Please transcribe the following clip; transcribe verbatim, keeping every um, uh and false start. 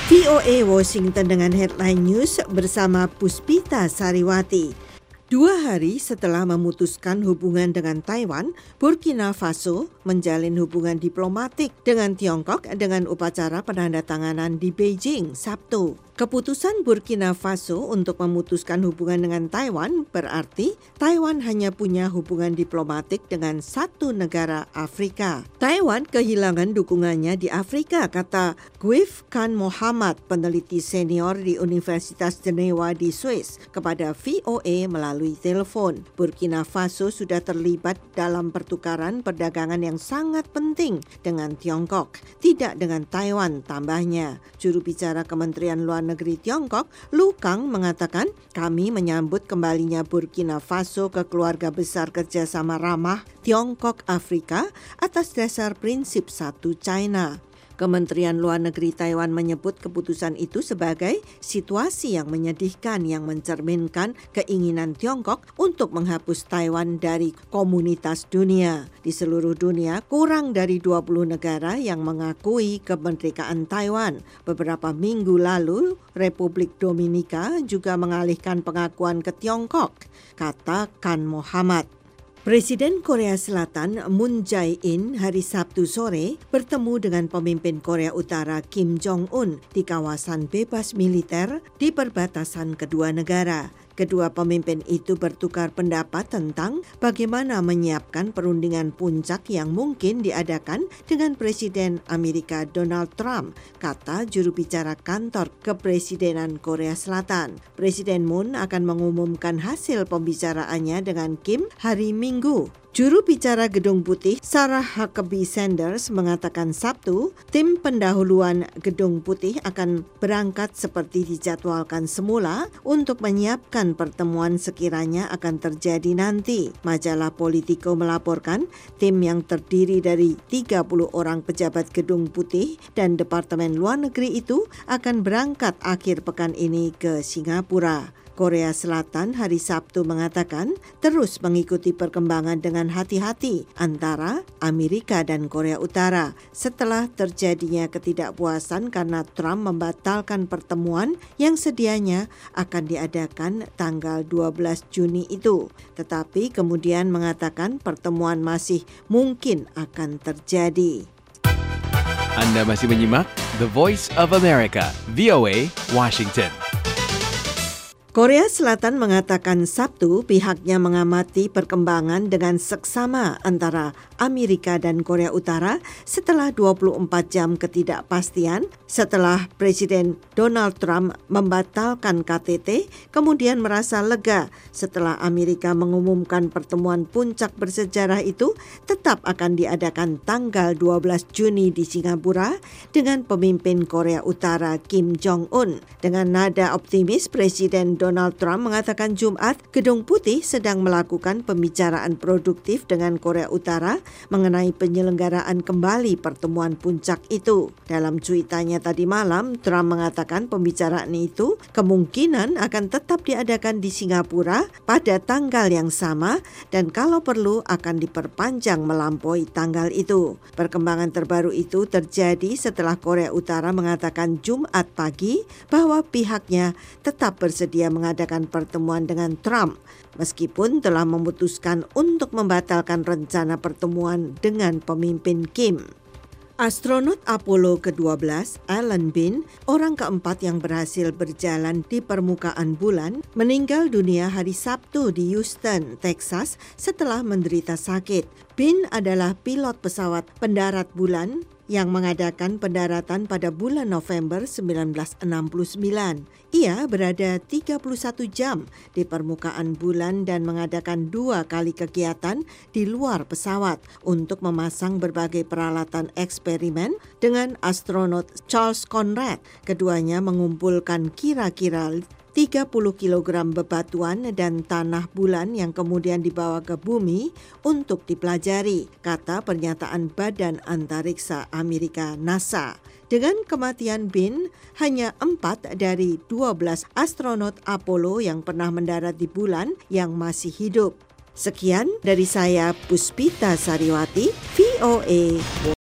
V O A Washington dengan Headline News bersama Puspita Sariwati. Dua hari setelah memutuskan hubungan dengan Taiwan, Burkina Faso menjalin hubungan diplomatik dengan Tiongkok dengan upacara penandatanganan di Beijing, Sabtu. Keputusan Burkina Faso untuk memutuskan hubungan dengan Taiwan berarti Taiwan hanya punya hubungan diplomatik dengan satu negara Afrika. Taiwan kehilangan dukungannya di Afrika, kata Guif Khan Mohamad, peneliti senior di Universitas Jenewa di Swiss, kepada V O A melalui telepon. Burkina Faso sudah terlibat dalam pertukaran perdagangan yang sangat penting dengan Tiongkok, tidak dengan Taiwan, tambahnya. Juru bicara Kementerian Luar Negeri Tiongkok, Lu Kang, mengatakan, kami menyambut kembalinya Burkina Faso ke keluarga besar kerjasama ramah Tiongkok Afrika atas dasar prinsip satu China. Kementerian Luar Negeri Taiwan menyebut keputusan itu sebagai situasi yang menyedihkan yang mencerminkan keinginan Tiongkok untuk menghapus Taiwan dari komunitas dunia. Di seluruh dunia, kurang dari dua puluh negara yang mengakui kemerdekaan Taiwan. Beberapa minggu lalu, Republik Dominika juga mengalihkan pengakuan ke Tiongkok, kata Khan Mohamad. Presiden Korea Selatan Moon Jae-in hari Sabtu sore bertemu dengan pemimpin Korea Utara Kim Jong-un di kawasan bebas militer di perbatasan kedua negara. Kedua pemimpin itu bertukar pendapat tentang bagaimana menyiapkan perundingan puncak yang mungkin diadakan dengan Presiden Amerika Donald Trump, kata juru bicara kantor kepresidenan Korea Selatan. Presiden Moon akan mengumumkan hasil pembicaraannya dengan Kim hari Minggu. Juru bicara Gedung Putih Sarah Huckabee Sanders mengatakan Sabtu, tim pendahuluan Gedung Putih akan berangkat seperti dijadwalkan semula untuk menyiapkan pertemuan sekiranya akan terjadi nanti. Majalah Politico melaporkan tim yang terdiri dari tiga puluh orang pejabat Gedung Putih dan Departemen Luar Negeri itu akan berangkat akhir pekan ini ke Singapura. Korea Selatan hari Sabtu mengatakan terus mengikuti perkembangan dengan hati-hati antara Amerika dan Korea Utara setelah terjadinya ketidakpuasan karena Trump membatalkan pertemuan yang sedianya akan diadakan tanggal dua belas Juni itu, tetapi kemudian mengatakan pertemuan masih mungkin akan terjadi. Anda masih menyimak The Voice of America, V O A, Washington. Korea Selatan mengatakan Sabtu pihaknya mengamati perkembangan dengan seksama antara Amerika dan Korea Utara setelah dua puluh empat jam ketidakpastian setelah Presiden Donald Trump membatalkan K T T, kemudian merasa lega setelah Amerika mengumumkan pertemuan puncak bersejarah itu tetap akan diadakan tanggal dua belas Juni di Singapura dengan pemimpin Korea Utara Kim Jong-un. Dengan nada optimis, Presiden Donald Trump mengatakan Jumat, Gedung Putih sedang melakukan pembicaraan produktif dengan Korea Utara mengenai penyelenggaraan kembali pertemuan puncak itu. Dalam cuitannya tadi malam, Trump mengatakan pembicaraan itu kemungkinan akan tetap diadakan di Singapura pada tanggal yang sama dan kalau perlu akan diperpanjang melampaui tanggal itu. Perkembangan terbaru itu terjadi setelah Korea Utara mengatakan Jumat pagi bahwa pihaknya tetap bersedia mengadakan pertemuan dengan Trump, meskipun telah memutuskan untuk membatalkan rencana pertemuan dengan pemimpin Kim. Astronot Apollo kedua belas, Alan Bean, orang keempat yang berhasil berjalan di permukaan bulan, meninggal dunia hari Sabtu di Houston, Texas setelah menderita sakit. Bean adalah pilot pesawat pendarat bulan yang mengadakan pendaratan pada bulan November seribu sembilan ratus enam puluh sembilan. Ia berada tiga puluh satu jam di permukaan bulan dan mengadakan dua kali kegiatan di luar pesawat untuk memasang berbagai peralatan eksperimen dengan astronot Charles Conrad. Keduanya mengumpulkan kira-kira tiga puluh kilogram bebatuan dan tanah bulan yang kemudian dibawa ke bumi untuk dipelajari, kata pernyataan Badan Antariksa Amerika NASA. Dengan kematian Bean, hanya empat dari dua belas astronot Apollo yang pernah mendarat di bulan yang masih hidup. Sekian dari saya, Puspita Sariwati, V O A.